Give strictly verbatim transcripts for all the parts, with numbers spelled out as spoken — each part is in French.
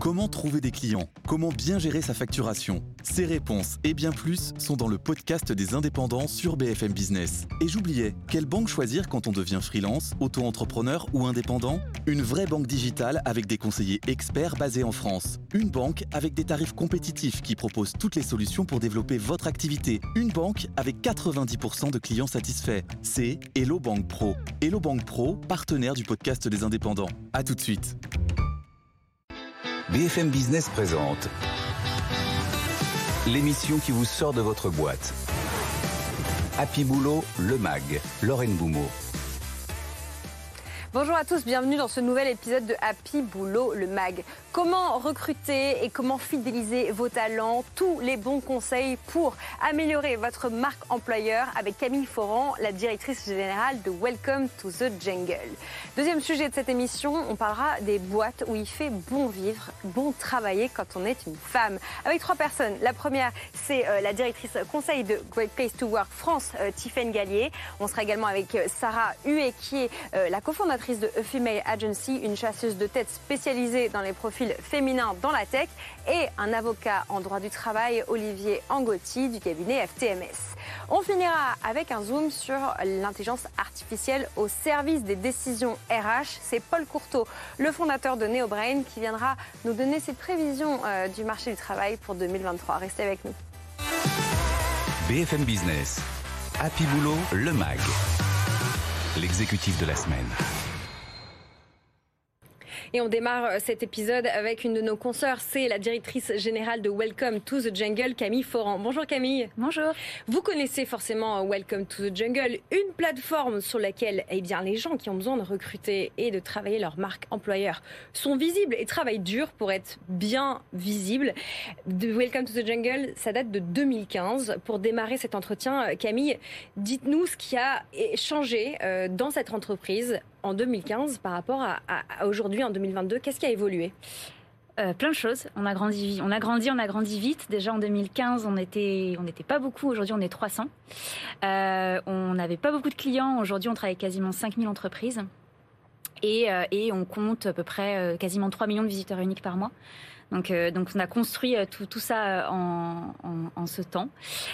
Comment trouver des clients? Comment bien gérer sa facturation? Ces réponses et bien plus sont dans le podcast des indépendants sur B F M Business. Et j'oubliais, quelle banque choisir quand on devient freelance, auto-entrepreneur ou indépendant? Une vraie banque digitale avec des conseillers experts basés en France. Une banque avec des tarifs compétitifs qui propose toutes les solutions pour développer votre activité. Une banque avec quatre-vingt-dix pour cent de clients satisfaits. C'est Hello Bank Pro. Hello Bank Pro, partenaire du podcast des indépendants. À tout de suite. B F M Business présente l'émission qui vous sort de votre boîte. Happy Boulot, le mag, Lorraine Boumeau. Bonjour à tous, bienvenue dans ce nouvel épisode de Happy Boulot, le mag. Comment recruter et comment fidéliser vos talents? Tous les bons conseils pour améliorer votre marque employeur avec Camille Foran, la directrice générale de Welcome to the Jungle. Deuxième sujet de cette émission, on parlera des boîtes où il fait bon vivre, bon travailler quand on est une femme. Avec trois personnes. La première, c'est euh, la directrice conseil de Great Place to Work France, euh, Tiffaine Gallier. On sera également avec euh, Sarah Huet, qui est euh, la cofondatrice de A Female Agency, une chasseuse de tête spécialisée dans les profils féminins dans la tech, et un avocat en droit du travail, Olivier Angotti, du cabinet F T M S. On finira avec un zoom sur l'intelligence artificielle au service des décisions R H. C'est Paul Courteau, le fondateur de NeoBrain, qui viendra nous donner ses prévisions euh, du marché du travail pour deux mille vingt-trois. Restez avec nous. B F M Business, Happy Boulot, le mag, l'exécutif de la semaine. Et on démarre cet épisode avec une de nos consoeurs, c'est la directrice générale de Welcome to the Jungle, Camille Foran. Bonjour Camille. Bonjour. Vous connaissez forcément Welcome to the Jungle, une plateforme sur laquelle eh bien, les gens qui ont besoin de recruter et de travailler leur marque employeur sont visibles et travaillent dur pour être bien visibles. De Welcome to the Jungle, ça date de deux mille quinze. Pour démarrer cet entretien, Camille, dites-nous ce qui a changé dans cette entreprise en deux mille quinze par rapport à, à, à aujourd'hui en deux mille vingt-deux. Qu'est-ce qui a évolué? Euh, plein de choses. On a grandi, on a grandi, on a grandi vite. Déjà en deux mille quinze, on était, on n'était pas beaucoup. Aujourd'hui, on est trois cents. Euh, on n'avait pas beaucoup de clients. Aujourd'hui, on travaille avec quasiment cinq mille entreprises. Et, euh, et on compte à peu près euh, quasiment trois millions de visiteurs uniques par mois. Donc, euh, donc on a construit euh, tout, tout ça en, en, en ce temps.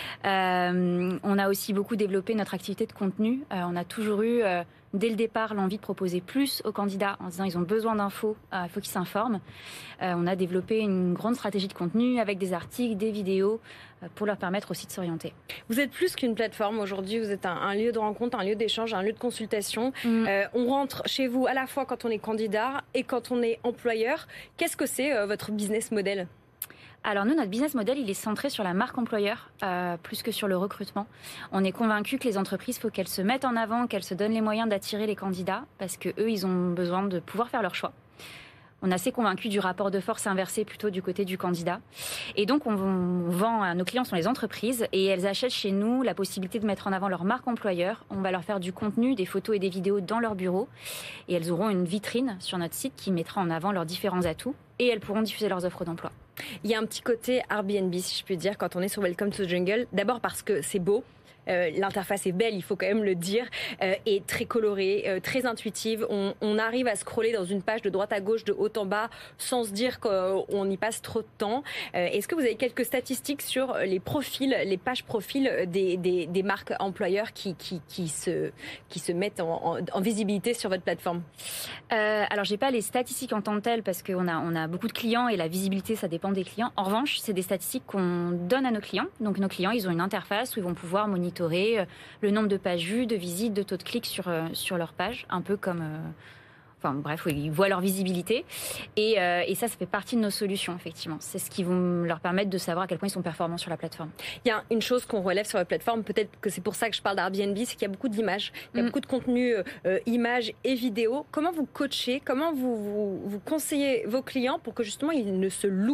Euh, on a aussi beaucoup développé notre activité de contenu. Euh, on a toujours eu, euh, dès le départ, l'envie de proposer plus aux candidats en disant ils ont besoin d'infos, euh, il faut qu'ils s'informent. Euh, on a développé une grande stratégie de contenu avec des articles, des vidéos, euh, pour leur permettre aussi de s'orienter. Vous êtes plus qu'une plateforme aujourd'hui, vous êtes un, un lieu de rencontre, un lieu d'échange, un lieu de consultation. Mmh. Euh, on rentre chez vous à la fois quand on est candidat et quand on est employeur. Qu'est-ce que c'est euh, votre business model ? Alors nous, notre business model, il est centré sur la marque employeur, euh, plus que sur le recrutement. On est convaincu que les entreprises, il faut qu'elles se mettent en avant, qu'elles se donnent les moyens d'attirer les candidats, parce que eux, ils ont besoin de pouvoir faire leur choix. On est assez convaincu du rapport de force inversé plutôt du côté du candidat. Et donc, on vend à nos clients sont les entreprises et elles achètent chez nous la possibilité de mettre en avant leur marque employeur. On va leur faire du contenu, des photos et des vidéos dans leur bureau. Et elles auront une vitrine sur notre site qui mettra en avant leurs différents atouts et elles pourront diffuser leurs offres d'emploi. Il y a un petit côté Airbnb, si je puis dire, quand on est sur Welcome to the Jungle. D'abord parce que c'est beau. Euh, l'interface est belle, il faut quand même le dire, euh, et très colorée, euh, très intuitive. On, on arrive à scroller dans une page de droite à gauche, de haut en bas, sans se dire qu'on y passe trop de temps. Euh, est-ce que vous avez quelques statistiques sur les profils, les pages profils des, des, des marques employeurs qui, qui, qui, se, qui se mettent en, en, en visibilité sur votre plateforme? euh, Alors, j'ai pas les statistiques en tant que telles parce qu'on a, on a beaucoup de clients et la visibilité, ça dépend des clients. En revanche, c'est des statistiques qu'on donne à nos clients. Donc, nos clients, ils ont une interface où ils vont pouvoir monitorer le nombre de pages vues, de visites, de taux de clics sur, euh, sur leur page, un peu comme... Euh, enfin bref, oui, ils voient leur visibilité. Et, euh, et ça, ça fait partie de nos solutions, effectivement. C'est ce qui va leur permettre de savoir à quel point ils sont performants sur la plateforme. Il y a une chose qu'on relève sur la plateforme, peut-être que c'est pour ça que je parle d'Airbnb, c'est qu'il y a beaucoup d'images, il y a mmh. beaucoup de contenu, euh, images et vidéos. Comment vous coachez, comment vous, vous, vous conseillez vos clients pour que justement ils ne se loupent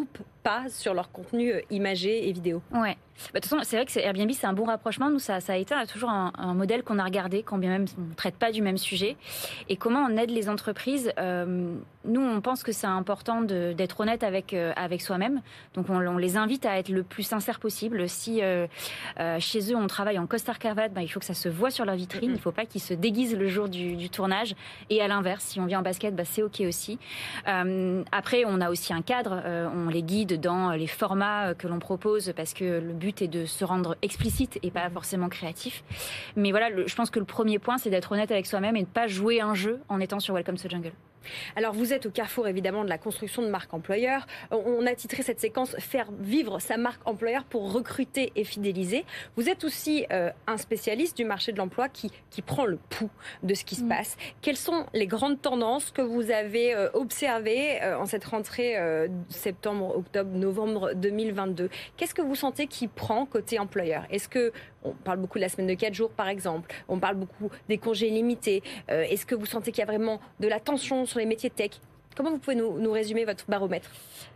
pas sur leur contenu imagé et vidéo. Ouais. Bah, de toute façon, c'est vrai que c'est, Airbnb, c'est un bon rapprochement. Nous, ça, ça a été toujours un, un modèle qu'on a regardé, quand bien même on ne traite pas du même sujet. Et comment on aide les entreprises euh, Nous, on pense que c'est important de, d'être honnête avec, euh, avec soi-même. Donc, on, on les invite à être le plus sincère possible. Si euh, euh, chez eux, on travaille en costard-cravate, bah, il faut que ça se voit sur leur vitrine. Il ne faut pas qu'ils se déguisent le jour du, du tournage. Et à l'inverse, si on vient en basket, bah, c'est OK aussi. Euh, après, on a aussi un cadre. Euh, on les guide dans les formats que l'on propose parce que le but est de se rendre explicite et pas forcément créatif. Mais voilà, le, je pense que le premier point, c'est d'être honnête avec soi-même et de ne pas jouer un jeu en étant sur Welcome to the Jungle. Alors vous êtes au carrefour évidemment de la construction de marque employeur. On a titré cette séquence « Faire vivre sa marque employeur pour recruter et fidéliser ». Vous êtes aussi euh, un spécialiste du marché de l'emploi qui, qui prend le pouls de ce qui se mmh. passe. Quelles sont les grandes tendances que vous avez euh, observées euh, en cette rentrée euh, septembre, octobre, novembre deux mille vingt-deux? Qu'est-ce que vous sentez qui prend côté employeur? Est-ce que on parle beaucoup de la semaine de quatre jours par exemple, on parle beaucoup des congés limités. Euh, est-ce que vous sentez qu'il y a vraiment de la tension sur les métiers de tech? Comment vous pouvez nous, nous résumer votre baromètre?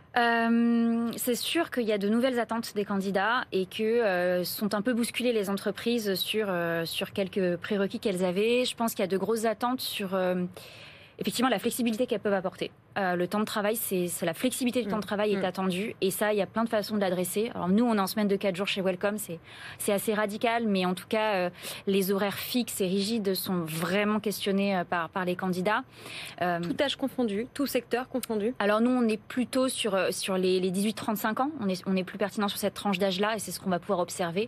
Euh, c'est sûr qu'il y a de nouvelles attentes des candidats et que euh, sont un peu bousculées les entreprises sur, euh, sur quelques prérequis qu'elles avaient. Je pense qu'il y a de grosses attentes sur euh, effectivement la flexibilité qu'elles peuvent apporter. Euh, le temps de travail, c'est, c'est la flexibilité du mmh. temps de travail est mmh. attendue et ça, il y a plein de façons de l'adresser. Alors nous, on est en semaine de quatre jours chez Welcome, c'est, c'est assez radical, mais en tout cas, euh, les horaires fixes et rigides sont vraiment questionnés euh, par, par les candidats. Euh, tout âge confondu, tout secteur confondu? Alors nous, on est plutôt sur, sur les, les dix-huit trente-cinq ans, on est, on est plus pertinent sur cette tranche d'âge-là et c'est ce qu'on va pouvoir observer.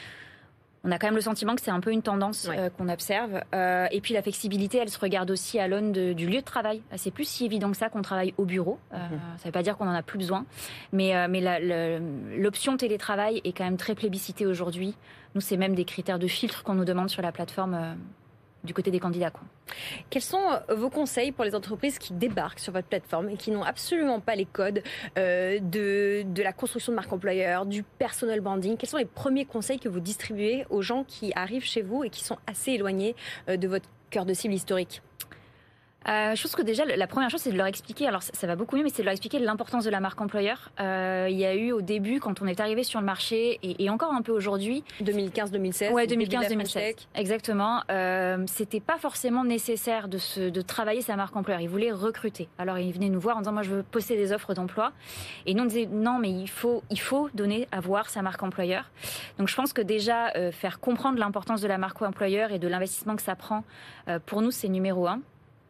On a quand même le sentiment que c'est un peu une tendance ouais. euh, qu'on observe. Euh, et puis la flexibilité, elle se regarde aussi à l'aune de, du lieu de travail. C'est plus si évident que ça qu'on travaille au bureau. Euh, mmh. Ça ne veut pas dire qu'on n'en a plus besoin. Mais, euh, mais la, la, l'option télétravail est quand même très plébiscitée aujourd'hui. Nous, c'est même des critères de filtre qu'on nous demande sur la plateforme euh, du côté des candidats, quoi. Quels sont vos conseils pour les entreprises qui débarquent sur votre plateforme et qui n'ont absolument pas les codes euh, de, de la construction de marque employeur, du personal branding? Quels sont les premiers conseils que vous distribuez aux gens qui arrivent chez vous et qui sont assez éloignés euh, de votre cœur de cible historique? Euh, je pense que déjà, la première chose, c'est de leur expliquer, alors ça, ça va beaucoup mieux, mais c'est de leur expliquer l'importance de la marque employeur. Euh, il y a eu au début, quand on est arrivé sur le marché, et, et encore un peu aujourd'hui... deux mille quinze deux mille seize Ouais, deux mille quinze deux mille seize, exactement. Euh, c'était pas forcément nécessaire de, se, de travailler sa marque employeur. Ils voulaient recruter. Alors, ils venaient nous voir en disant, moi, je veux poster des offres d'emploi. Et nous, on disait, non, mais il faut, il faut donner à voir sa marque employeur. Donc, je pense que déjà, euh, faire comprendre l'importance de la marque employeur et de l'investissement que ça prend, euh, pour nous, c'est numéro un.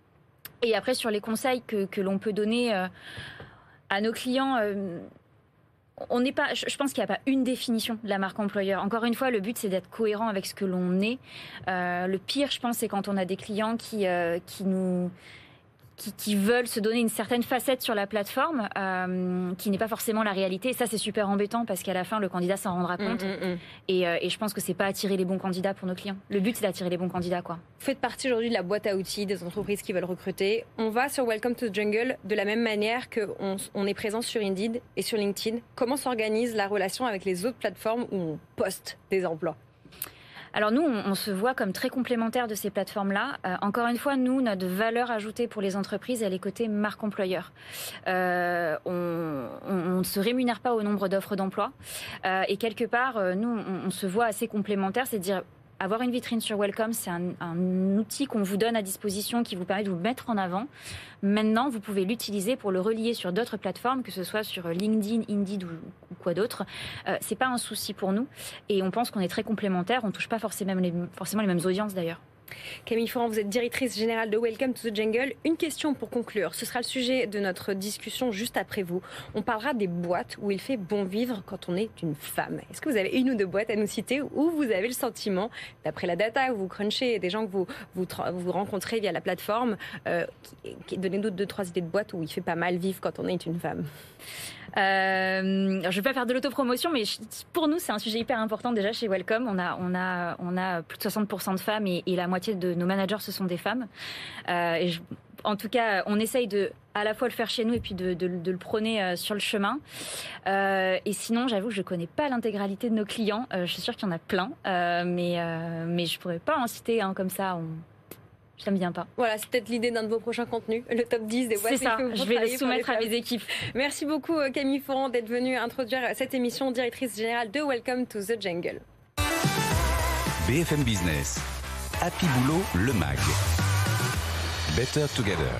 Et après, sur les conseils que, que l'on peut donner euh, à nos clients, euh, on n'est pas, je pense qu'il n'y a pas une définition de la marque employeur. Encore une fois, le but, c'est d'être cohérent avec ce que l'on est. Euh, le pire, je pense, c'est quand on a des clients qui, euh, qui nous... Qui, qui veulent se donner une certaine facette sur la plateforme, euh, qui n'est pas forcément la réalité. Et ça, c'est super embêtant parce qu'à la fin, le candidat s'en rendra compte. Mmh, mmh. Et, euh, et je pense que c'est pas attirer les bons candidats pour nos clients. Le but, c'est d'attirer les bons candidats, quoi. Vous faites partie aujourd'hui de la boîte à outils des entreprises qui veulent recruter. On va sur Welcome to the Jungle de la même manière qu'on on est présent sur Indeed et sur LinkedIn. Comment s'organise la relation avec les autres plateformes où on poste des emplois ? Alors nous, on, on se voit comme très complémentaires de ces plateformes-là. Euh, encore une fois, nous, notre valeur ajoutée pour les entreprises, elle est côté marque employeur. Euh, on, on, on ne se rémunère pas au nombre d'offres d'emploi. Euh, et quelque part, euh, nous, on, on se voit assez complémentaires, c'est-à-dire avoir une vitrine sur Welcome, c'est un, un outil qu'on vous donne à disposition qui vous permet de vous mettre en avant. Maintenant, vous pouvez l'utiliser pour le relier sur d'autres plateformes, que ce soit sur LinkedIn, Indeed ou, ou quoi d'autre. Euh, c'est pas un souci pour nous et on pense qu'on est très complémentaires. On touche pas forcément les, forcément les mêmes audiences d'ailleurs. Camille Foran, vous êtes directrice générale de Welcome to the Jungle. Une question pour conclure. Ce sera le sujet de notre discussion juste après vous. On parlera des boîtes où il fait bon vivre quand on est une femme. Est-ce que vous avez une ou deux boîtes à nous citer où vous avez le sentiment, d'après la data que vous crunchez, des gens que vous, vous, vous rencontrez via la plateforme, euh, qui, qui, donnez-nous deux, trois idées de boîtes où il fait pas mal vivre quand on est une femme? Euh, je ne vais pas faire de l'autopromotion, mais pour nous, c'est un sujet hyper important déjà chez Welcome. On a, on a, on a plus de soixante pour cent de femmes et, et la moitié de nos managers, ce sont des femmes. Euh, et je, en tout cas, on essaye de à la fois le faire chez nous et puis de, de, de le prôner euh, sur le chemin. Euh, et sinon, j'avoue que je ne connais pas l'intégralité de nos clients. Euh, je suis sûre qu'il y en a plein, euh, mais, euh, mais je ne pourrais pas en citer un hein, comme ça. On... Je l'aime bien pas. Voilà, c'est peut-être l'idée d'un de vos prochains contenus, le top dix des boîtes. C'est ça, je vais le soumettre à mes équipes. Merci beaucoup Camille Foran d'être venue introduire cette émission, directrice générale de Welcome to the Jungle. B F M Business, Happy Boulot, le mag. Better Together.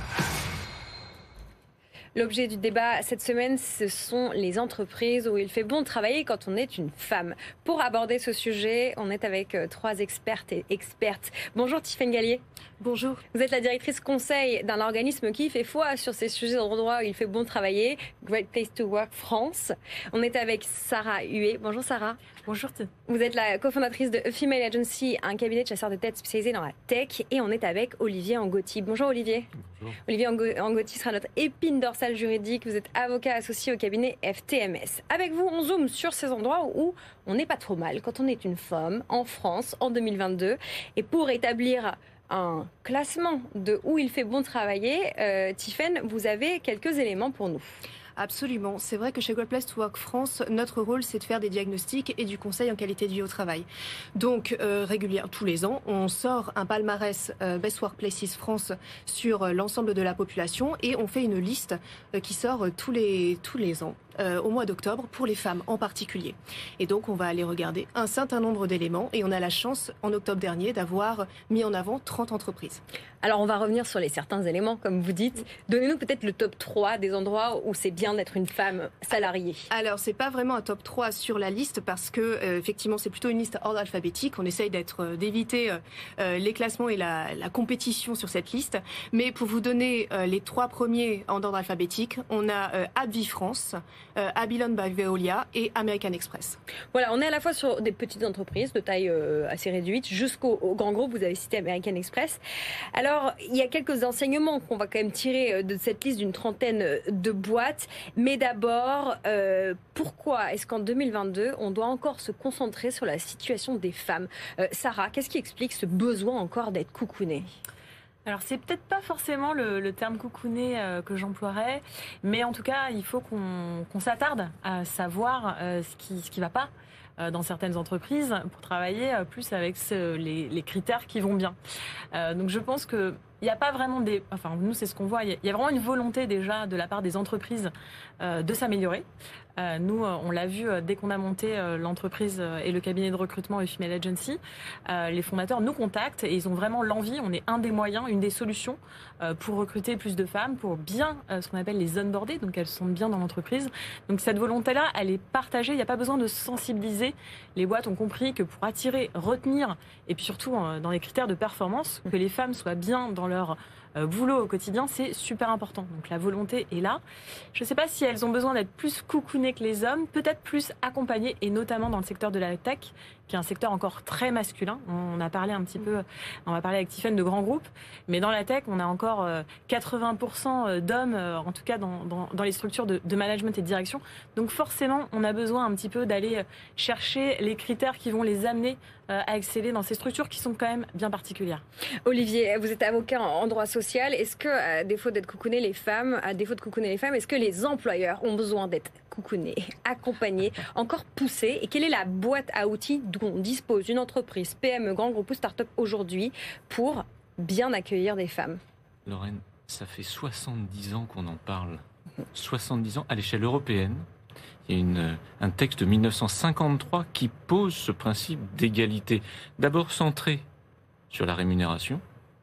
L'objet du débat cette semaine, ce sont les entreprises où il fait bon de travailler quand on est une femme. Pour aborder ce sujet, on est avec trois expertes et expertes. Bonjour Tiffaine Gallier. Bonjour. Vous êtes la directrice conseil d'un organisme qui fait foi sur ces sujets d'endroits où il fait bon de travailler, Great Place to Work France. On est avec Sarah Huet. Bonjour Sarah. Bonjour. Vous êtes la cofondatrice de A Female Agency, un cabinet de chasseurs de tête spécialisé dans la tech. Et on est avec Olivier Angotti. Bonjour Olivier. Bonjour. Olivier Angotti sera notre épine dorsale juridique. Vous êtes avocat associé au cabinet F T M S. Avec vous, on zoome sur ces endroits où on n'est pas trop mal quand on est une femme en France en deux mille vingt-deux. Et pour établir un classement de où il fait bon travailler, euh, Tiffaine, vous avez quelques éléments pour nous. Absolument. C'est vrai que chez Great Place to Work France, notre rôle, c'est de faire des diagnostics et du conseil en qualité de vie au travail. Donc, euh, régulièrement, tous les ans, on sort un palmarès euh, Best Workplaces France sur euh, l'ensemble de la population et on fait une liste euh, qui sort euh, tous les, tous les ans. Euh, au mois d'octobre, pour les femmes en particulier. Et donc, on va aller regarder un certain nombre d'éléments et on a la chance, en octobre dernier, d'avoir mis en avant trente entreprises. Alors, on va revenir sur les certains éléments, comme vous dites. Donnez-nous peut-être le top trois des endroits où c'est bien d'être une femme salariée. Alors, c'est pas vraiment un top trois sur la liste parce que, euh, effectivement, c'est plutôt une liste ordre alphabétique. On essaye d'être, euh, d'éviter euh, les classements et la, la compétition sur cette liste. Mais pour vous donner euh, les trois premiers en ordre alphabétique, on a euh, AbbVie France, Euh, Babylon by Veolia et American Express. Voilà, on est à la fois sur des petites entreprises de taille euh, assez réduite jusqu'au grand groupe. Vous avez cité American Express. Alors, il y a quelques enseignements qu'on va quand même tirer de cette liste d'une trentaine de boîtes. Mais d'abord, euh, pourquoi est-ce qu'en deux mille vingt-deux, on doit encore se concentrer sur la situation des femmes ? euh, Sarah, qu'est-ce qui explique ce besoin encore d'être coucounée ? Alors, c'est peut-être pas forcément le, le terme coucouné euh, que j'emploierais, mais en tout cas, il faut qu'on qu'on s'attarde à savoir euh, ce qui ce qui va pas euh, dans certaines entreprises pour travailler euh, plus avec ce, les, les critères qui vont bien. Euh, donc, je pense que il n'y a pas vraiment des... Enfin, nous, c'est ce qu'on voit. Il y a vraiment une volonté déjà de la part des entreprises euh, de s'améliorer. Euh, nous, on l'a vu euh, dès qu'on a monté euh, l'entreprise euh, et le cabinet de recrutement A Female Agency. Euh, les fondateurs nous contactent et ils ont vraiment l'envie. On est un des moyens, une des solutions euh, pour recruter plus de femmes, pour bien euh, ce qu'on appelle les onboarder, donc elles sont bien dans l'entreprise. Donc cette volonté-là, elle est partagée. Il n'y a pas besoin de sensibiliser. Les boîtes ont compris que pour attirer, retenir et puis surtout euh, dans les critères de performance, que les femmes soient bien dans leur euh, boulot au quotidien, c'est super important. Donc la volonté est là. Je ne sais pas si elles ont besoin d'être plus coucounées que les hommes, peut-être plus accompagnées, et notamment dans le secteur de la tech, qui est un secteur encore très masculin. On a parlé un petit peu, on va parler avec Tiffaine de grands groupes, mais dans la tech, on a encore quatre-vingts pour cent d'hommes, en tout cas dans, dans, dans les structures de, de management et de direction. Donc forcément, on a besoin un petit peu d'aller chercher les critères qui vont les amener à exceller dans ces structures qui sont quand même bien particulières. Olivier, vous êtes avocat en droit social. Est-ce que, à défaut d'être coucouner les femmes, à défaut de coucouner les femmes, est-ce que les employeurs ont besoin d'être coucounés, accompagnés, encore poussés? Et quelle est la boîte à outils dont dispose une entreprise, P M E, grand groupe ou start-up aujourd'hui pour bien accueillir des femmes? Lorraine, ça fait soixante-dix ans qu'on en parle. soixante-dix ans à l'échelle européenne. Il y a une, un texte de mille neuf cent cinquante-trois qui pose ce principe d'égalité. D'abord centré sur la rémunération,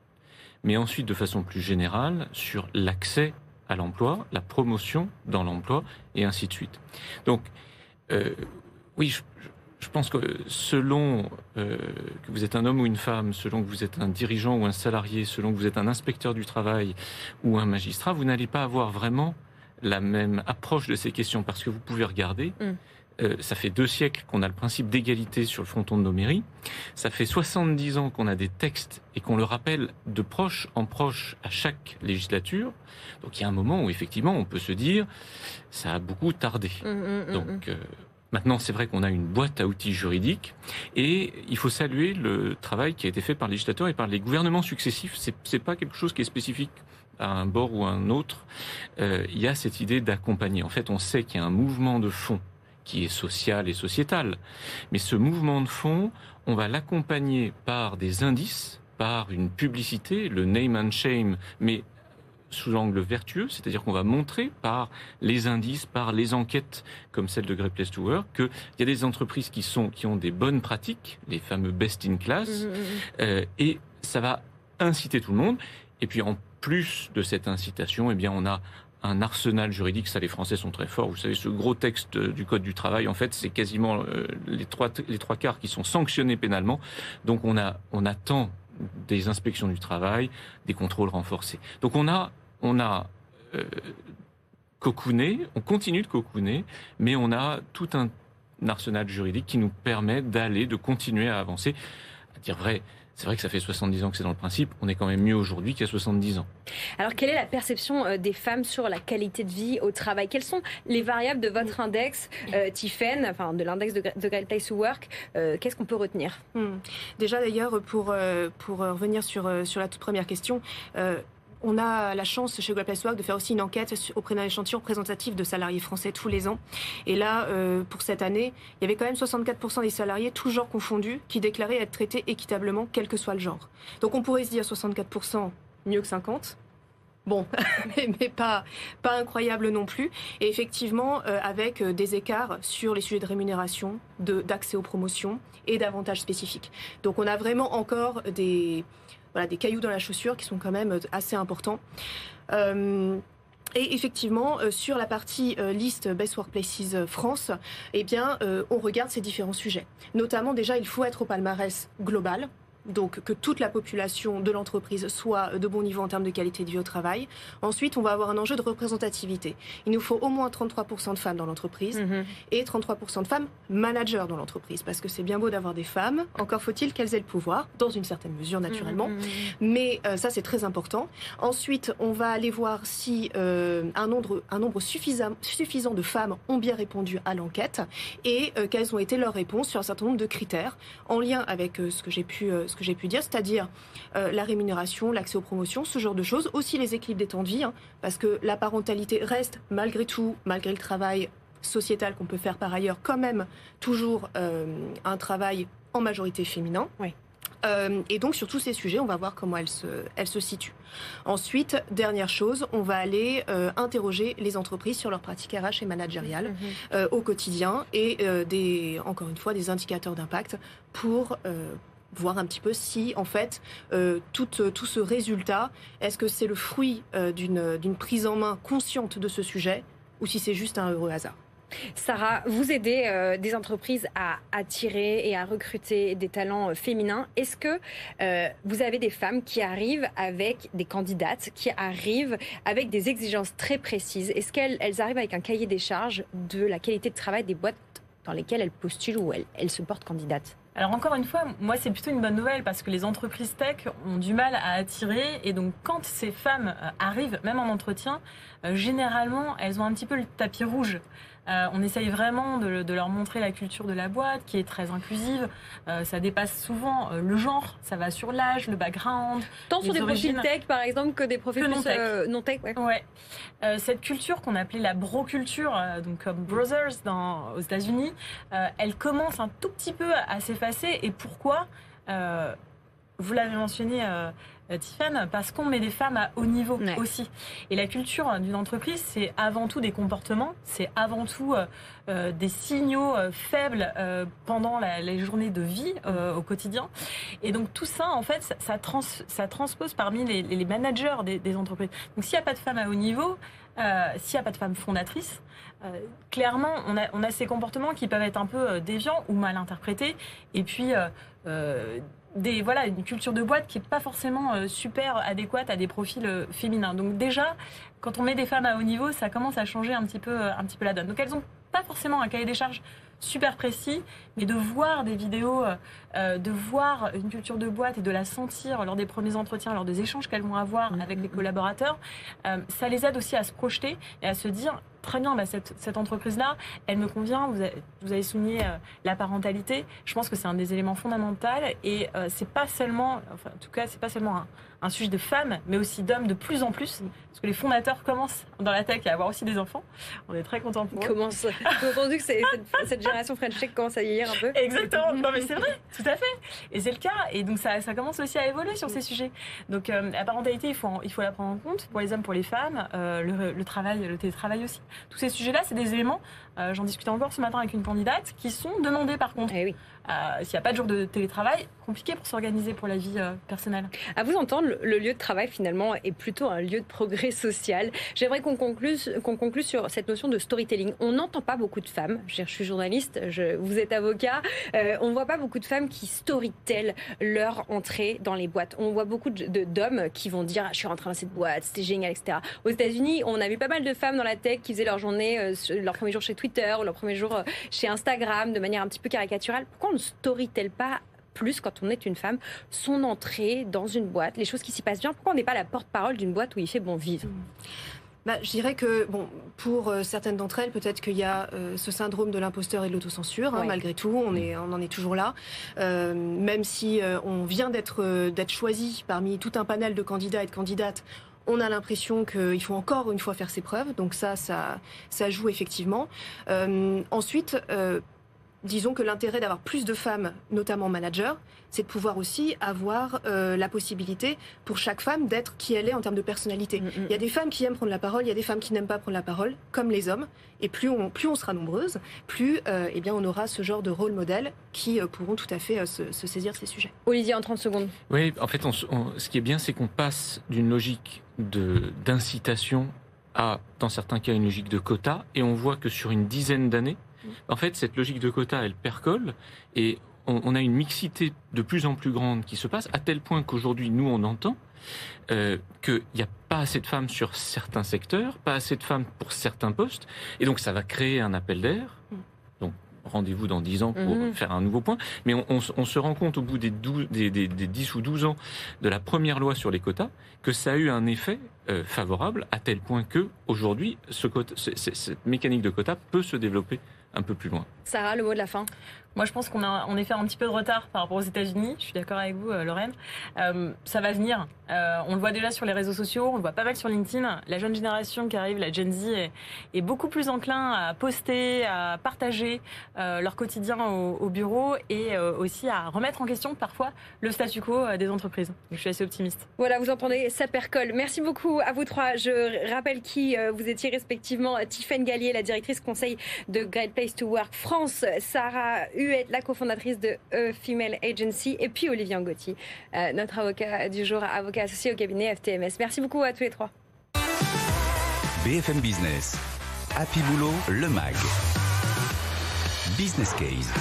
mais ensuite de façon plus générale sur l'accès à l'emploi, la promotion dans l'emploi, et ainsi de suite. Donc, euh, oui, je, je pense que selon euh, que vous êtes un homme ou une femme, selon que vous êtes un dirigeant ou un salarié, selon que vous êtes un inspecteur du travail ou un magistrat, vous n'allez pas avoir vraiment la même approche de ces questions, parce que vous pouvez regarder, mm. euh, ça fait deux siècles qu'on a le principe d'égalité sur le fronton de nos mairies, ça fait soixante-dix ans qu'on a des textes et qu'on le rappelle de proche en proche à chaque législature. Donc il y a un moment où effectivement on peut se dire ça a beaucoup tardé. Mm, mm, Donc euh, maintenant c'est vrai qu'on a une boîte à outils juridiques et il faut saluer le travail qui a été fait par les législateurs et par les gouvernements successifs. C'est, c'est pas quelque chose qui est spécifique à un bord ou à un autre. Euh, il y a cette idée d'accompagner. En fait, on sait qu'il y a un mouvement de fond qui est social et sociétal. Mais ce mouvement de fond, on va l'accompagner par des indices par une publicité, le name and shame, mais sous l'angle vertueux, c'est-à-dire qu'on va montrer par les indices, par les enquêtes comme celle de Great Place to Work, qu'il y a des entreprises qui, sont, qui ont des bonnes pratiques, les fameux best in class, mmh. euh, et ça va inciter tout le monde. Et puis en plus de cette incitation, eh bien on a un arsenal juridique, ça les Français sont très forts. Vous savez, ce gros texte du Code du travail, en fait, c'est quasiment euh, les, trois, les trois quarts qui sont sanctionnés pénalement. Donc on, a, on attend des inspections du travail, des contrôles renforcés. Donc on a On a euh, cocooné, on continue de cocooner, mais on a tout un arsenal juridique qui nous permet d'aller, de continuer à avancer. À dire vrai, c'est vrai que ça fait soixante-dix ans que c'est dans le principe, on est quand même mieux aujourd'hui qu'il y a soixante-dix ans. Alors, quelle est la perception des femmes sur la qualité de vie au travail? Quelles sont les variables de votre index, euh, Tiffaine, enfin de l'index de, de Great Place to Work? euh, Qu'est-ce qu'on peut retenir? hmm. Déjà, d'ailleurs, pour, euh, pour revenir sur, euh, sur la toute première question, euh, on a la chance chez Great Place to Work de faire aussi une enquête auprès d'un échantillon représentatif de salariés français tous les ans. Et là, euh, pour cette année, il y avait quand même soixante-quatre pour cent des salariés, tous genres confondus, qui déclaraient être traités équitablement, quel que soit le genre. Donc on pourrait se dire soixante-quatre pour cent mieux que cinquante. Bon, mais, mais pas, pas incroyable non plus. Et effectivement, euh, avec des écarts sur les sujets de rémunération, de, d'accès aux promotions et d'avantages spécifiques. Donc on a vraiment encore des... Voilà, des cailloux dans la chaussure qui sont quand même assez importants. Euh, et effectivement, euh, sur la partie euh, liste Best Workplaces France, eh bien, euh, on regarde ces différents sujets. Notamment, déjà, il faut être au palmarès global. Donc, que toute la population de l'entreprise soit de bon niveau en termes de qualité de vie au travail. Ensuite, on va avoir un enjeu de représentativité. Il nous faut au moins trente-trois pour cent de femmes dans l'entreprise mmh. et trente-trois pour cent de femmes managers dans l'entreprise. Parce que c'est bien beau d'avoir des femmes, encore faut-il qu'elles aient le pouvoir, dans une certaine mesure naturellement. Mmh. Mais euh, ça, c'est très important. Ensuite, on va aller voir si euh, un nombre, un nombre suffisant, suffisant de femmes ont bien répondu à l'enquête et euh, quelles ont été leurs réponses sur un certain nombre de critères en lien avec euh, ce que j'ai pu... Euh, ce que j'ai pu dire, c'est-à-dire euh, la rémunération, l'accès aux promotions, ce genre de choses, aussi les équilibres des temps de vie, hein, parce que la parentalité reste, malgré tout, malgré le travail sociétal qu'on peut faire par ailleurs, quand même toujours euh, un travail en majorité féminin. Oui. Euh, et donc sur tous ces sujets, on va voir comment elle se, elle se situe. Ensuite, dernière chose, on va aller euh, interroger les entreprises sur leurs pratiques R H et managériales mmh. euh, au quotidien et euh, des, encore une fois des indicateurs d'impact pour euh, voir un petit peu si, en fait, euh, tout, tout ce résultat, est-ce que c'est le fruit euh, d'une, d'une prise en main consciente de ce sujet ou si c'est juste un heureux hasard. Sarah, vous aidez euh, des entreprises à attirer et à recruter des talents euh, féminins. Est-ce que euh, vous avez des femmes qui arrivent avec des candidates, qui arrivent avec des exigences très précises? Est-ce qu'elles elles arrivent avec un cahier des charges de la qualité de travail des boîtes dans lesquelles elles postulent ou elles, elles se portent candidates? Alors encore une fois, moi c'est plutôt une bonne nouvelle parce que les entreprises tech ont du mal à attirer et donc quand ces femmes arrivent, même en entretien, euh, généralement elles ont un petit peu le tapis rouge. Euh, on essaye vraiment de, de leur montrer la culture de la boîte qui est très inclusive. Euh, ça dépasse souvent euh, le genre, ça va sur l'âge, le background. Tant sur des origines. Profils tech par exemple que des profils non tech. Euh, non tech. Ouais. Ouais. Euh, cette culture qu'on appelait la bro-culture, euh, donc comme Brothers dans, aux États-Unis, euh, elle commence un tout petit peu à s'effacer. Et pourquoi euh, vous l'avez mentionné, euh, Tiffaine, parce qu'on met des femmes à haut niveau ouais. aussi. Et la culture d'une entreprise, c'est avant tout des comportements, c'est avant tout euh, des signaux euh, faibles euh, pendant la, les journées de vie euh, au quotidien. Et donc tout ça, en fait, ça, ça, trans, ça transpose parmi les, les managers des, des entreprises. Donc s'il n'y a pas de femmes à haut niveau, euh, s'il n'y a pas de femmes fondatrices, euh, clairement, on a, on a ces comportements qui peuvent être un peu euh, déviants ou mal interprétés. Et puis... Euh, euh, Des, voilà, une culture de boîte qui n'est pas forcément euh, super adéquate à des profils euh, féminins. Donc déjà, quand on met des femmes à haut niveau, ça commence à changer un petit peu, euh, un petit peu la donne. Donc elles n'ont pas forcément un cahier des charges super précis, mais de voir des vidéos, euh, de voir une culture de boîte et de la sentir lors des premiers entretiens, lors des échanges qu'elles vont avoir avec les collaborateurs, euh, ça les aide aussi à se projeter et à se dire très bien, bah, cette, cette entreprise-là, elle me convient. Vous avez, vous avez souligné euh, la parentalité. Je pense que c'est un des éléments fondamentaux et euh, c'est pas seulement, enfin, en tout cas, c'est pas seulement un, un sujet de femmes, mais aussi d'hommes de plus en plus, parce que les fondateurs commencent dans la tech à avoir aussi des enfants. On est très contents pour eux. Commence. J'ai entendu que c'est, cette, cette génération French Tech commence à vieillir un peu. Exactement. Non, mais c'est vrai, tout à fait. Et c'est le cas. Et donc ça, ça commence aussi à évoluer sur ces sujets. Donc euh, la parentalité, il faut, en, il faut la prendre en compte pour les hommes, pour les femmes, euh, le, le travail, le télétravail aussi. Tous ces sujets-là, c'est des éléments. Euh, j'en discutais encore ce matin avec une candidate qui sont demandés par contre. Eh oui. Euh, s'il n'y a pas de jour de télétravail, compliqué pour s'organiser pour la vie euh, personnelle. À vous entendre, le, le lieu de travail finalement est plutôt un lieu de progrès social. J'aimerais qu'on conclue, qu'on conclue sur cette notion de storytelling. On n'entend pas beaucoup de femmes. Je suis journaliste, je, vous êtes avocat. Euh, on ne voit pas beaucoup de femmes qui storytellent leur entrée dans les boîtes. On voit beaucoup de, de, d'hommes qui vont dire ah, « je suis rentré dans cette boîte, c'était génial, et cetera » Aux États-Unis, on a vu pas mal de femmes dans la tech qui faisaient leur journée, euh, leur premier jour chez Twitter ou leur premier jour euh, chez Instagram de manière un petit peu caricaturale. Pourquoi on ne storytelle pas plus quand on est une femme son entrée dans une boîte, les choses qui s'y passent bien? Pourquoi on n'est pas la porte-parole d'une boîte où il fait bon vivre? Bah, je dirais que, bon, pour euh, certaines d'entre elles, peut-être qu'il y a euh, ce syndrome de l'imposteur et de l'autocensure. Hein, ouais. Malgré tout, on, est, on en est toujours là. Euh, même si euh, on vient d'être, euh, d'être choisi parmi tout un panel de candidats et de candidates, on a l'impression qu'il faut encore une fois faire ses preuves. Donc ça, ça, ça joue effectivement. Euh, ensuite... Euh, Disons que l'intérêt d'avoir plus de femmes, notamment managers, c'est de pouvoir aussi avoir euh, la possibilité pour chaque femme d'être qui elle est en termes de personnalité. Mm-hmm. Il y a des femmes qui aiment prendre la parole, il y a des femmes qui n'aiment pas prendre la parole, comme les hommes. Et plus on, plus on sera nombreuses, plus euh, eh bien, on aura ce genre de rôle modèle qui euh, pourront tout à fait euh, se, se saisir de ces sujets. Olivier, en trente secondes. Oui, en fait, on, on, ce qui est bien, c'est qu'on passe d'une logique de, d'incitation à, dans certains cas, une logique de quota. Et on voit que sur une dizaine d'années, en fait, cette logique de quota, elle percole et on, on a une mixité de plus en plus grande qui se passe, à tel point qu'aujourd'hui, nous, on entend euh, qu'il n'y a pas assez de femmes sur certains secteurs, pas assez de femmes pour certains postes, et donc ça va créer un appel d'air. Donc, rendez-vous dans dix ans pour mmh. faire un nouveau point. Mais on, on, on se rend compte au bout des, douze, des, des, des dix ou douze ans de la première loi sur les quotas que ça a eu un effet euh, favorable, à tel point que aujourd'hui, ce quota, ce, cette mécanique de quota peut se développer un peu plus loin. Sarah, le mot de la fin. Moi, je pense qu'on a en effet un petit peu de retard par rapport aux États-Unis. Je suis d'accord avec vous, euh, Lorraine. Euh, ça va venir. Euh, on le voit déjà sur les réseaux sociaux, on le voit pas mal sur LinkedIn. La jeune génération qui arrive, la Gen Z, est, est beaucoup plus enclin à poster, à partager euh, leur quotidien au, au bureau et euh, aussi à remettre en question parfois le statu quo euh, des entreprises. Donc, je suis assez optimiste. Voilà, vous entendez, ça percole. Merci beaucoup à vous trois. Je rappelle qui euh, vous étiez respectivement. Tiffaine Gallier, la directrice conseil de Great Place to Work France, Sarah Huet, la cofondatrice de A Female Agency, et puis Olivier Angotti, euh, notre avocat du jour, avocat associé au cabinet F T M S. Merci beaucoup à tous les trois. B F M Business, Happy Boulot, le mag. Business Case.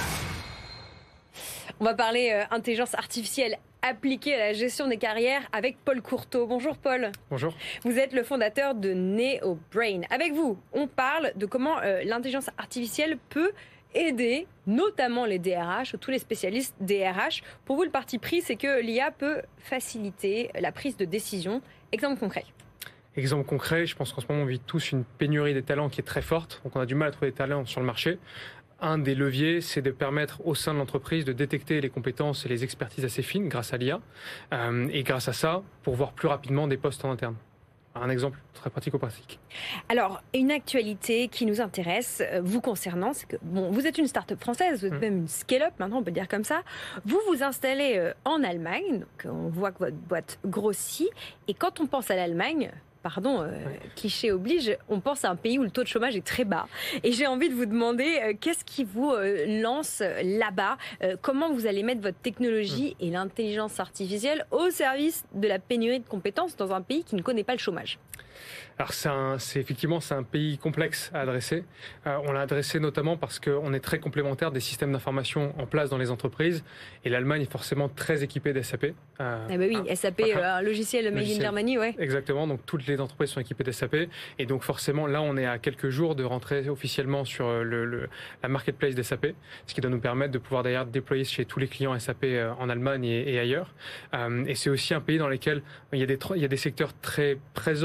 On va parler euh, intelligence artificielle appliquée à la gestion des carrières avec Paul Courteau. Bonjour Paul. Bonjour. Vous êtes le fondateur de NeoBrain. Avec vous, on parle de comment euh, l'intelligence artificielle peut aider notamment les D R H ou tous les spécialistes D R H. Pour vous, le parti pris, c'est que l'I A peut faciliter la prise de décision. Exemple concret. Exemple concret, je pense qu'en ce moment, on vit tous une pénurie des talents qui est très forte. Donc, on a du mal à trouver des talents sur le marché. Un des leviers, c'est de permettre au sein de l'entreprise de détecter les compétences et les expertises assez fines grâce à l'I A. Euh, et grâce à ça, pour voir plus rapidement des postes en interne. Un exemple très pratico-pratique. Alors, une actualité qui nous intéresse, vous concernant, c'est que bon, vous êtes une start-up française, vous êtes mmh. même une scale-up, maintenant on peut dire comme ça. Vous vous installez en Allemagne, donc on voit que votre boîte grossit. Et quand on pense à l'Allemagne, pardon, euh, ouais. cliché oblige, on pense à un pays où le taux de chômage est très bas. Et j'ai envie de vous demander, euh, qu'est-ce qui vous euh, lance là-bas euh, Comment vous allez mettre votre technologie mmh. et l'intelligence artificielle au service de la pénurie de compétences dans un pays qui ne connaît pas le chômage ? Alors c'est, un, c'est effectivement c'est un pays complexe à adresser. Euh, on l'a adressé notamment parce qu'on est très complémentaire des systèmes d'information en place dans les entreprises. Et l'Allemagne est forcément très équipée d'S A P. Euh, ah bah oui, S A P, euh, un logiciel made in Germany, ouais. Exactement, donc toutes les entreprises sont équipées d'S A P. Et donc forcément, là, on est à quelques jours de rentrer officiellement sur le, le, la marketplace d'S A P, ce qui doit nous permettre de pouvoir d'ailleurs déployer chez tous les clients S A P en Allemagne et, et ailleurs. Euh, et c'est aussi un pays dans lequel il y a des, il y a des secteurs très présents qui vivent des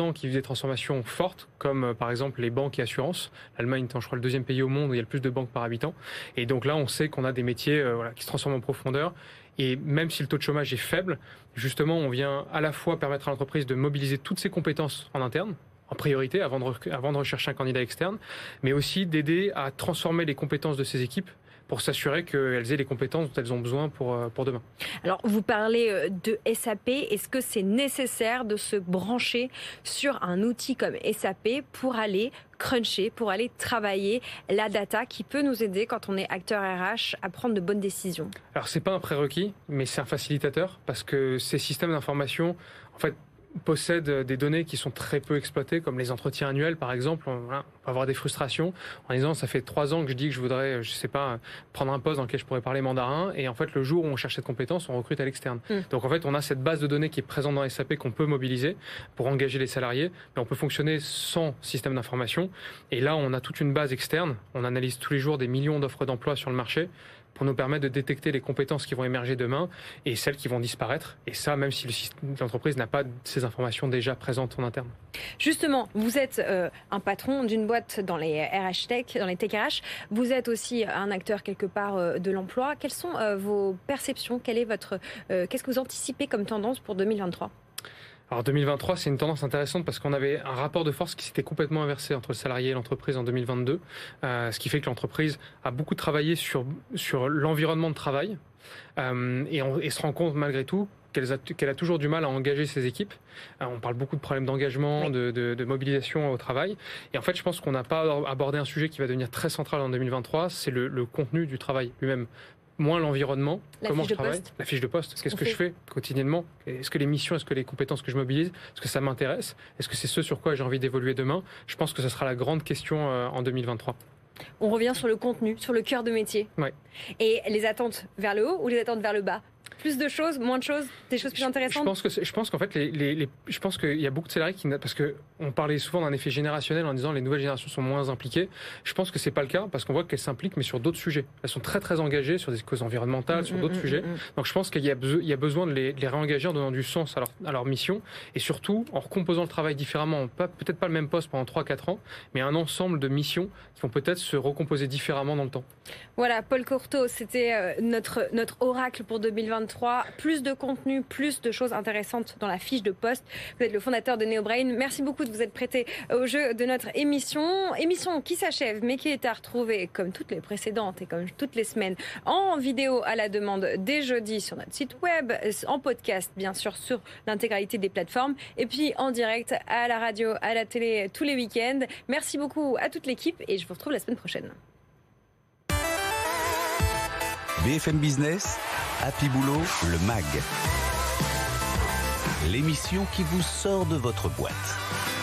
transformations fortes, comme euh, par exemple les banques et assurances. L'Allemagne étant, je crois, le deuxième pays au monde où il y a le plus de banques par habitant. Et donc là, on sait qu'on a des métiers euh, voilà, qui se transforment en profondeur. Et même si le taux de chômage est faible, justement, on vient à la fois permettre à l'entreprise de mobiliser toutes ses compétences en interne, en priorité, avant de, avant de rechercher un candidat externe, mais aussi d'aider à transformer les compétences de ses équipes pour s'assurer qu'elles aient les compétences dont elles ont besoin pour, pour demain. Alors, vous parlez de S A P. Est-ce que c'est nécessaire de se brancher sur un outil comme S A P pour aller cruncher, pour aller travailler la data qui peut nous aider quand on est acteur R H à prendre de bonnes décisions? Alors, c'est pas un prérequis, mais c'est un facilitateur parce que ces systèmes d'information, en fait, possèdent des données qui sont très peu exploitées, comme les entretiens annuels, par exemple. On, voilà, on peut avoir des frustrations en disant, ça fait trois ans que je dis que je voudrais, je sais pas, prendre un poste dans lequel je pourrais parler mandarin, et en fait, le jour où on cherche cette compétence, on recrute à l'externe. Mm. Donc, en fait, on a cette base de données qui est présente dans S A P qu'on peut mobiliser pour engager les salariés, mais on peut fonctionner sans système d'information. Et là, on a toute une base externe. On analyse tous les jours des millions d'offres d'emploi sur le marché pour nous permettre de détecter les compétences qui vont émerger demain et celles qui vont disparaître. Et ça, même si l'entreprise n'a pas ces informations déjà présentes en interne. Justement, vous êtes euh, un patron d'une boîte dans les R H Tech, dans les Tech R H. Vous êtes aussi un acteur quelque part euh, de l'emploi. Quelles sont euh, vos perceptions? Quelle est votre, euh, qu'est-ce que vous anticipez comme tendance pour deux mille vingt-trois? Alors deux mille vingt-trois, c'est une tendance intéressante parce qu'on avait un rapport de force qui s'était complètement inversé entre le salarié et l'entreprise en deux mille vingt-deux, euh, ce qui fait que l'entreprise a beaucoup travaillé sur, sur l'environnement de travail euh, et, on, et se rend compte malgré tout qu'elle a, qu'elle a toujours du mal à engager ses équipes. Euh, on parle beaucoup de problèmes d'engagement, oui. de, de, de mobilisation au travail. Et en fait, je pense qu'on n'a pas abordé un sujet qui va devenir très central en deux mille vingt-trois, c'est le, le contenu du travail lui-même. Moins l'environnement, la comment je travaille, poste. la fiche de poste, qu'est-ce qu'est-ce que fait. je fais quotidiennement, est-ce que les missions, est-ce que les compétences que je mobilise, est-ce que ça m'intéresse, est-ce que c'est ce sur quoi j'ai envie d'évoluer demain? Je pense que ce sera la grande question euh, en deux mille vingt-trois. On revient sur le contenu, sur le cœur de métier. Ouais. Et les attentes vers le haut ou les attentes vers le bas? Plus de choses, moins de choses, des choses plus intéressantes? Je pense que je pense qu'en fait les, les, les je pense qu'il y a beaucoup de salariés qui, parce que on parlait souvent d'un effet générationnel en disant les nouvelles générations sont moins impliquées. Je pense que c'est pas le cas parce qu'on voit qu'elles s'impliquent mais sur d'autres sujets. Elles sont très très engagées sur des causes environnementales, mmh, sur d'autres mmh, sujets. Mmh. Donc je pense qu'il y a, beso- il y a besoin de les, de les réengager en donnant du sens à leur, à leur mission et surtout en recomposant le travail différemment. Pas, peut-être pas le même poste pendant trois quatre ans, mais un ensemble de missions qui vont peut-être se recomposer différemment dans le temps. Voilà, Paul Courteau, c'était euh, notre notre oracle pour deux mille vingt-trois. Plus de contenu, plus de choses intéressantes dans la fiche de poste. Vous êtes le fondateur de NeoBrain. Merci beaucoup de vous être prêté au jeu de notre émission. Émission qui s'achève, mais qui est à retrouver, comme toutes les précédentes et comme toutes les semaines, en vidéo à la demande dès jeudi sur notre site web, en podcast, bien sûr, sur l'intégralité des plateformes, et puis en direct à la radio, à la télé, tous les week-ends. Merci beaucoup à toute l'équipe et je vous retrouve la semaine prochaine. B F M Business, Happy Boulot, le M A G. L'émission qui vous sort de votre boîte.